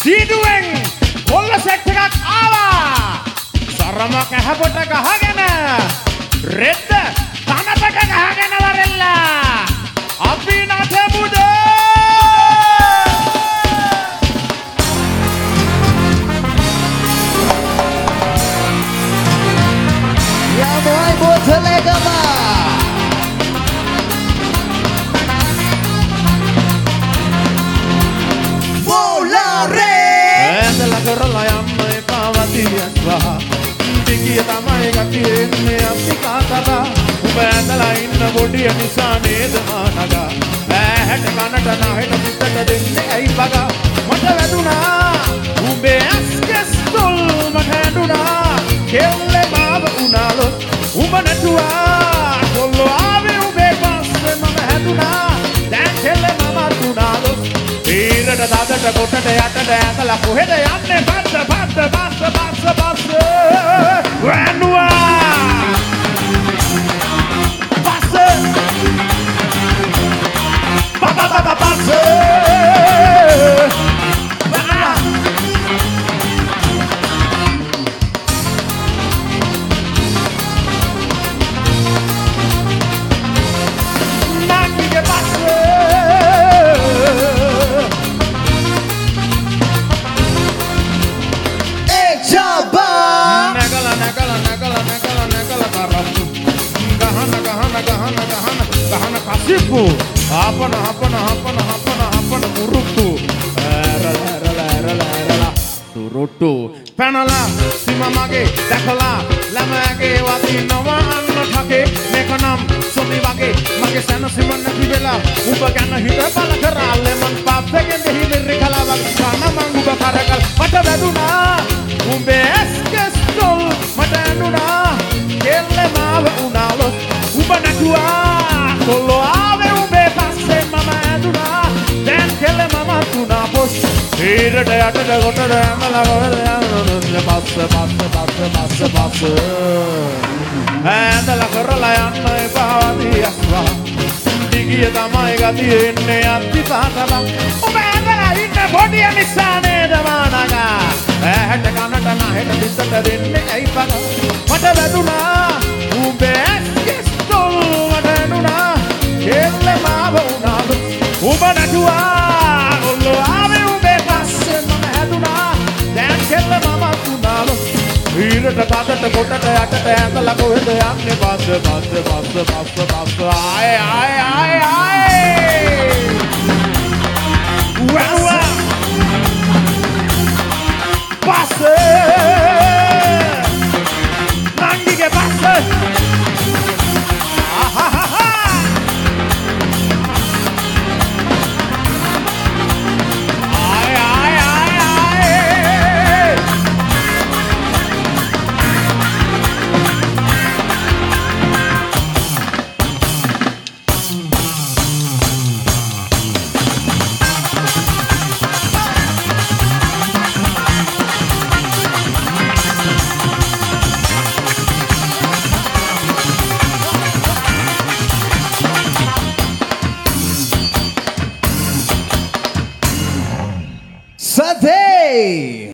සීඩුවෙන් කොල්ල සෙට් එකක් ආවා. සරමක් ඇහැපොට ගහගෙන රෙද්ද කනටක ගහගෙන වරෙල්ලා. අපි නටමුද? Yamoy Botelegama. Volare. ඇඳලා කරලා යන්න එපා වතියස්වා. දිගිය තමයි ගතියෙන්නේ අපි කාටද? උඹ ඇඳලා ඉන්න බොඩිය නිසා නේද මානගා. ඇහැට කනට නහෙට පිටට දෙන්නේ ඇයි බගා. මට වැදුනා උඹේ ඇස්කස්තොල් මට ඇඬුනා. කෙල්ලේ මාව උනාලොත් උඹ නැතුවා. කොල්ලෝ ආවේ උඹේ පස්සේ මම හැදුනා. දැන් කෙල්ලේ මම උනාලොත් ඊරට දාදට කොටට යටට ඇඳලා කොහෙද යන්නේ? බස්ස වැන්නුවා. බස්ස බස්ස නංගිගේ බස්ස ගහන කසිප්පු හපන මුරුක්කු ඇරලා තුරුට්ටු පැනලා සිම මගේ දැකලා ළමයාගේ වදිනවා අන්න ඨකේ මේක නම් සොමි වගේ මගේ සැනසීම නැති වෙලා උඹ ගැන හිත බල කරා ලෙමන් පබ්බෙන් දෙහිවිරි කලාවක් කන මං උඹ කරකල් මට වැදුනා උඹේ ඇස්කස්තොල් මට ඇඬුනා කෙල්ලේ මාව උනාලොත් උඹ නැතුවා කොල්ලෝ ආවේ උඹේ පස්සේ මම ඇඬුනා දැන් කෙල්ලේ මම තුනා පොස් ඊරට යටට කොටට ඇමලා කොහෙද යන්නේ පස්ස ඇඳලා කරලා යන්න එපා වදියස්වා. දිගිය තමයි ගතියෙන්නේ අත්ති පාටම උඹ ඇඳලා ඉන්න බොඩිය නිසා නේද මානගා. ඇහැට කනට නහෙට පිටට දෙන්නේ ඇයි බග. මට වැදුනා උඹේ ඇස්කස්තොල් මට ඇඬුනා. කෙල්ලේ මාව උනාලු උඹ නැතුවා. කොල්ලෝ ආවේ උඹේ පස්සේ මම හැදුනා. දැන් කෙල්ලේ මම උනාලු ඊරට දාදට කොටට යටට ඇඳලා කොහෙද යන්නේ? බස්ස ආයේ වැනුවා. බස්ස නංගිගේ බස්ස Sunday.